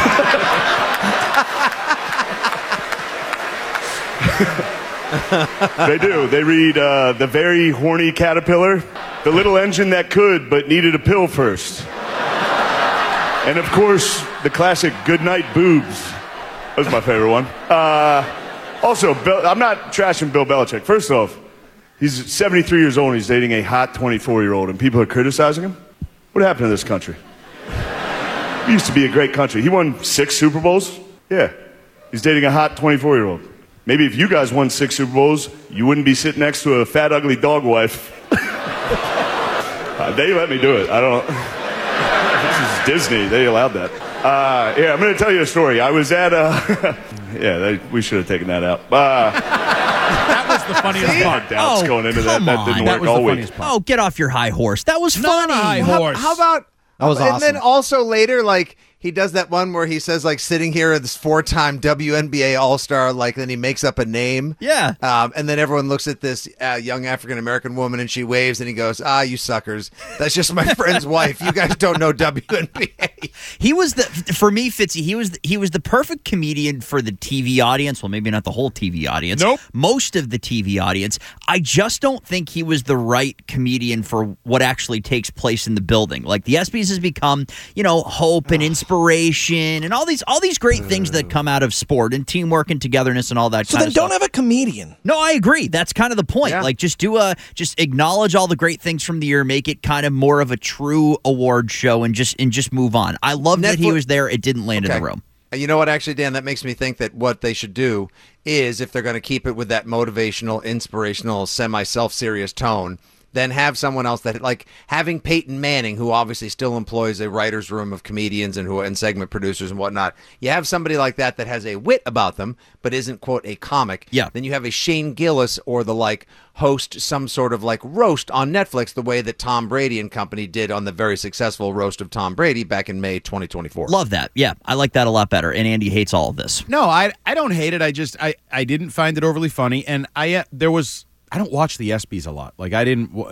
They do. They read The Very Horny Caterpillar, The Little Engine That Could But Needed a Pill First. And, of course, the classic Goodnight Boobs. That was my favorite one. Also, I'm not trashing Bill Belichick. First off, he's 73 years old and he's dating a hot 24-year-old, and people are criticizing him? What happened to this country? It used to be a great country. He won 6 Super Bowls. Yeah. He's dating a hot 24-year-old. Maybe if you guys won 6 Super Bowls, you wouldn't be sitting next to a fat, ugly dog wife. They let me do it. I don't... This is Disney. They allowed that. I'm going to tell you a story. I was at we should have taken that out. That was the funniest part. Doubts going into that. That didn't work all week. Get off your high horse. That was funny. Not a high horse. How about... That was awesome. And then also later, he does that one where he says, like, sitting here at this 4-time WNBA All-Star, like, then he makes up a name. Yeah. And then everyone looks at this young African-American woman and she waves and he goes, you suckers. That's just my friend's wife. You guys don't know WNBA. He was for me, Fitzy, he was the perfect comedian for the TV audience. Well, maybe not the whole TV audience. Nope. Most of the TV audience. I just don't think he was the right comedian for what actually takes place in the building. Like, the ESPYs has become, hope and inspiration and all these great things that come out of sport and teamwork and togetherness and all that kind of stuff. So then don't have a comedian. No, I agree. That's kind of the point. Yeah. Like, just acknowledge all the great things from the year, make it kind of more of a true award show and just move on. I love that he was there. It didn't land in the room. And you know what, actually, Dan, that makes me think that what they should do is, if they're going to keep it with that motivational, inspirational, semi-self-serious tone, then have someone else that, like, having Peyton Manning, who obviously still employs a writer's room of comedians and segment producers and whatnot. You have somebody like that has a wit about them, but isn't, quote, a comic. Yeah. Then you have a Shane Gillis or the, like, host some sort of, like, roast on Netflix, the way that Tom Brady and company did on the very successful roast of Tom Brady back in May 2024. Love that. Yeah, I like that a lot better. And Andy hates all of this. No, I don't hate it. I didn't find it overly funny, and I don't watch the ESPYs a lot. Like,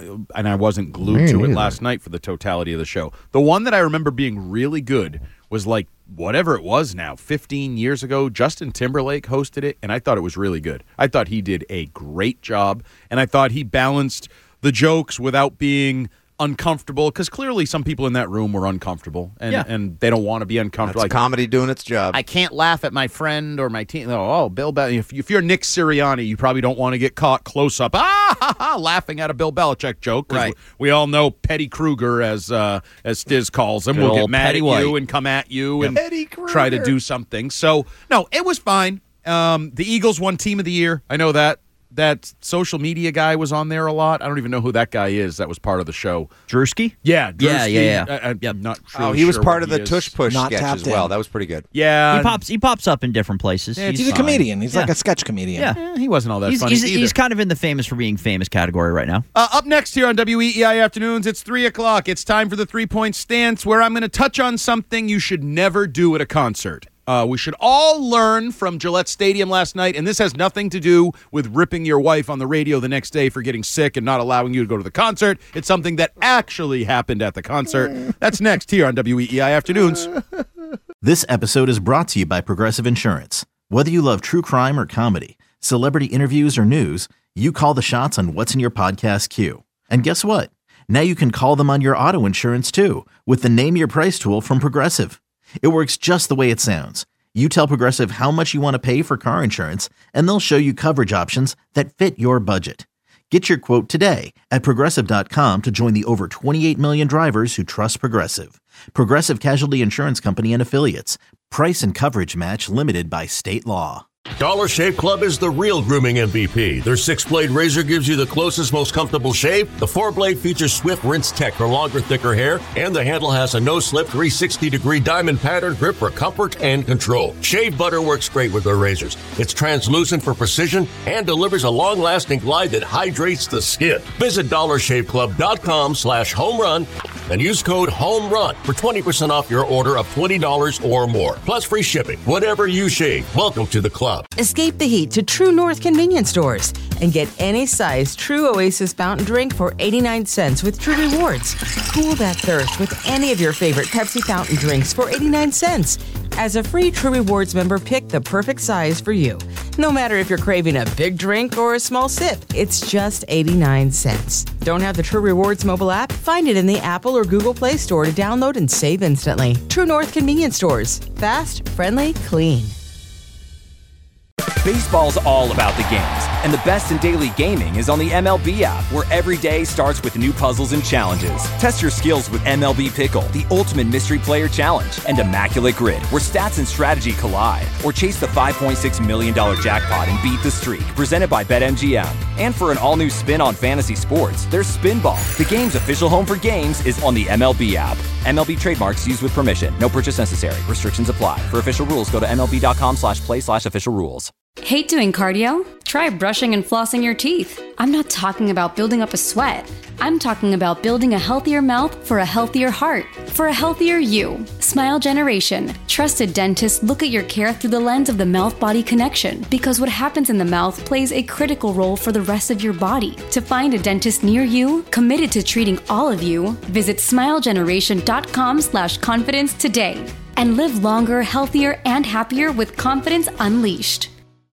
I wasn't glued to it last night for the totality of the show. The one that I remember being really good was, like, whatever it was now, 15 years ago, Justin Timberlake hosted it, and I thought it was really good. I thought he did a great job, and I thought he balanced the jokes without being uncomfortable, because clearly some people in that room were uncomfortable, and they don't want to be uncomfortable. That's comedy doing its job. I can't laugh at my friend or my team. Oh, Bill Belichick. If you're Nick Sirianni, you probably don't want to get caught close up, laughing at a Bill Belichick joke. Right. We all know Petty Kruger, as Stiz calls him. We'll get mad at you and come at you and try to do something. So, no, it was fine. The Eagles won Team of the Year. I know that. That social media guy was on there a lot. I don't even know who that guy is. That was part of the show. Drewski? Yeah, Drewski. Yeah. I'm not sure. He was part of the Tush Push sketch as well. That was pretty good. Yeah. He pops up in different places. Yeah, he's a comedian. He's like a sketch comedian. Yeah. He wasn't all that funny either. He's kind of in the famous for being famous category right now. Up next here on WEEI Afternoons, it's 3 o'clock. It's time for the 3-point stance, where I'm going to touch on something you should never do at a concert. We should all learn from Gillette Stadium last night, and this has nothing to do with ripping your wife on the radio the next day for getting sick and not allowing you to go to the concert. It's something that actually happened at the concert. That's next here on WEEI Afternoons. This episode is brought to you by Progressive Insurance. Whether you love true crime or comedy, celebrity interviews or news, you call the shots on what's in your podcast queue. And guess what? Now you can call them on your auto insurance too, with the Name Your Price tool from Progressive. It works just the way it sounds. You tell Progressive how much you want to pay for car insurance, and they'll show you coverage options that fit your budget. Get your quote today at Progressive.com to join the over 28 million drivers who trust Progressive. Progressive Casualty Insurance Company and Affiliates. Price and coverage match limited by state law. Dollar Shave Club is the real grooming MVP. Their 6-blade razor gives you the closest, most comfortable shave. The 4-blade features swift rinse tech for longer, thicker hair, and the handle has a no-slip 360-degree diamond pattern grip for comfort and control. Shave butter works great with their razors. It's translucent for precision and delivers a long-lasting glide that hydrates the skin. Visit DollarShaveClub.com/homerun and use code HOMERUN for 20% off your order of $20 or more. Plus free shipping. Whatever you shave, welcome to the club. Escape the heat to True North convenience stores and get any size True Oasis fountain drink for 89 cents with True Rewards. Cool that thirst with any of your favorite Pepsi fountain drinks for 89 cents. As a free True Rewards member, pick the perfect size for you. No matter if you're craving a big drink or a small sip, it's just 89 cents. Don't have the True Rewards mobile app? Find it in the Apple or Google Play Store to download and save instantly. True North convenience stores. Fast, friendly, clean. Baseball's all about the games, and the best in daily gaming is on the MLB app, where every day starts with new puzzles and challenges. Test your skills with MLB Pickle, the ultimate mystery player challenge, and Immaculate Grid, where stats and strategy collide. Or chase the $5.6 million jackpot and beat the streak, presented by BetMGM. And for an all-new spin on fantasy sports, there's Spinball. The game's official home for games is on the MLB app. MLB trademarks used with permission. No purchase necessary. Restrictions apply. For official rules, go to MLB.com/play/official rules. Hate doing cardio? Try brushing and flossing your teeth. I'm not talking about building up a sweat. I'm talking about building a healthier mouth for a healthier heart, for a healthier you. Smile Generation. Trusted dentists look at your care through the lens of the mouth-body connection, because what happens in the mouth plays a critical role for the rest of your body. To find a dentist near you, committed to treating all of you, visit smilegeneration.com/confidence today and live longer, healthier, and happier with confidence unleashed.